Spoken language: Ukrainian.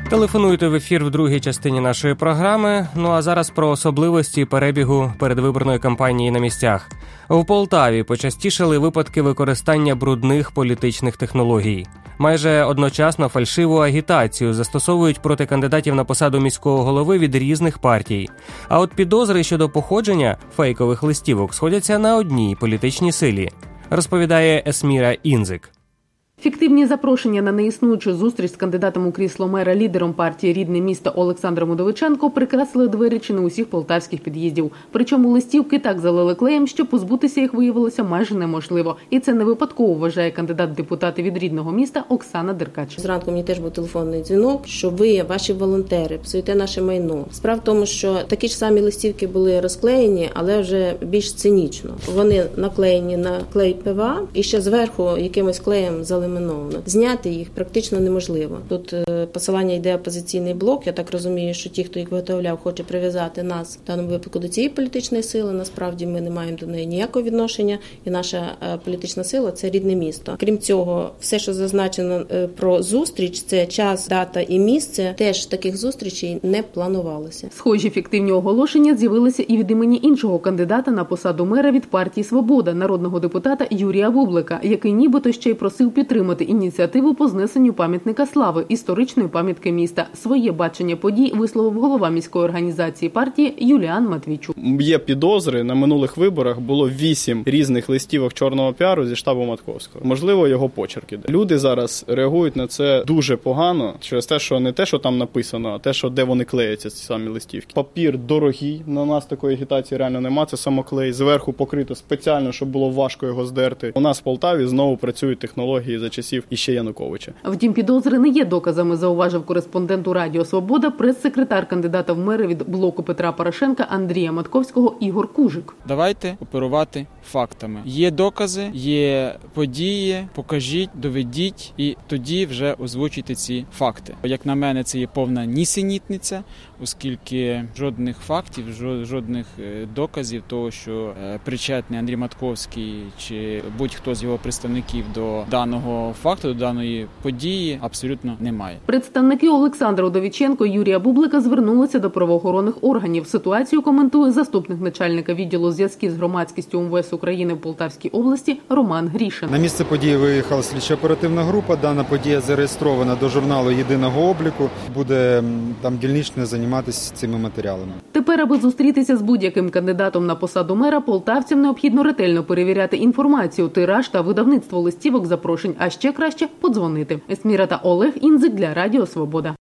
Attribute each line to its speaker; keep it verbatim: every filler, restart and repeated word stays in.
Speaker 1: Телефонуйте в ефір в другій частині нашої програми. Ну а зараз про особливості перебігу передвиборної кампанії на місцях. В Полтаві почастішали випадки використання брудних політичних технологій. Майже одночасно фальшиву агітацію застосовують проти кандидатів на посаду міського голови від різних партій. А от підозри щодо походження фейкових листівок сходяться на одній політичній силі, розповідає Есміра Інзик.
Speaker 2: Фіктивні запрошення на неіснуючу зустріч з кандидатом у крісло мера лідером партії «Рідне місто» Олександром Удовиченко прикрасили двері чи не усіх полтавських під'їздів. Причому листівки так залили клеєм, що позбутися їх виявилося майже неможливо. І це не випадково, вважає кандидат в депутати від «Рідного міста» Оксана Деркач.
Speaker 3: Зранку мені теж був телефонний дзвінок, що ви, ваші волонтери, псуєте наше майно. Справа в тому, що такі ж самі листівки були розклеєні, але вже більш цинічно. Вони наклеєні на клей ПВА і ще зверху якимось клеєм залили. Зняти їх практично неможливо. Тут посилання йде опозиційний блок. Я так розумію, що ті, хто їх виготовляв, хоче прив'язати нас в даному випадку до цієї політичної сили. Насправді ми не маємо до неї ніякого відношення. І наша політична сила – це рідне місто. Крім цього, все, що зазначено про зустріч, це час, дата і місце, теж таких зустрічей не планувалося.
Speaker 2: Схожі фіктивні оголошення з'явилися і від імені іншого кандидата на посаду мера від партії «Свобода», народного депутата Юрія Бублика, який нібито ще й просив підтримати ініціативу по знесенню пам'ятника слави, історичної пам'ятки міста. Своє бачення подій висловив голова міської організації партії Юліан Матвійчук.
Speaker 4: Є підозри, на минулих виборах було вісім різних листівок чорного піару зі штабу Матковського. Можливо, його почерки. Люди зараз реагують на це дуже погано, через те, що не те, що там написано, а те, що де вони клеяться, ці самі листівки. Папір дорогий, на нас такої агітації реально нема, це самоклей. Зверху покрито спеціально, щоб було важко його здерти. У нас в Полтаві знову працюють технології за часів іще Януковича.
Speaker 2: Втім, підозри не є доказами, зауважив кореспондент у Радіо Свобода, прес-секретар кандидата в мери від блоку Петра Порошенка Андрія Матковського Ігор Кужик.
Speaker 5: Давайте оперувати фактами. Є докази, є події, покажіть, доведіть і тоді вже озвучуйте ці факти. Як на мене, це є повна нісенітниця, оскільки жодних фактів, жодних доказів того, що причетний Андрій Матковський чи будь-хто з його представників до даного факту, до даної події абсолютно немає.
Speaker 2: Представники Олександра Удовиченко і Юрія Бублика звернулися до правоохоронних органів. Ситуацію коментує заступник начальника відділу зв'язків з громадськістю МВС України в Полтавській області Роман Грішин.
Speaker 6: На місце події виїхала слідчо-оперативна група. Дана подія зареєстрована до журналу єдиного обліку. Буде там дільничне займатися цими матеріалами.
Speaker 2: Тепер, аби зустрітися з будь-яким кандидатом на посаду мера, полтавцям необхідно ретельно перевіряти інформацію, тираж та видавництво листівок запрошень, а ще краще подзвонити. Есміра та Олег Інзик для Радіо Свобода.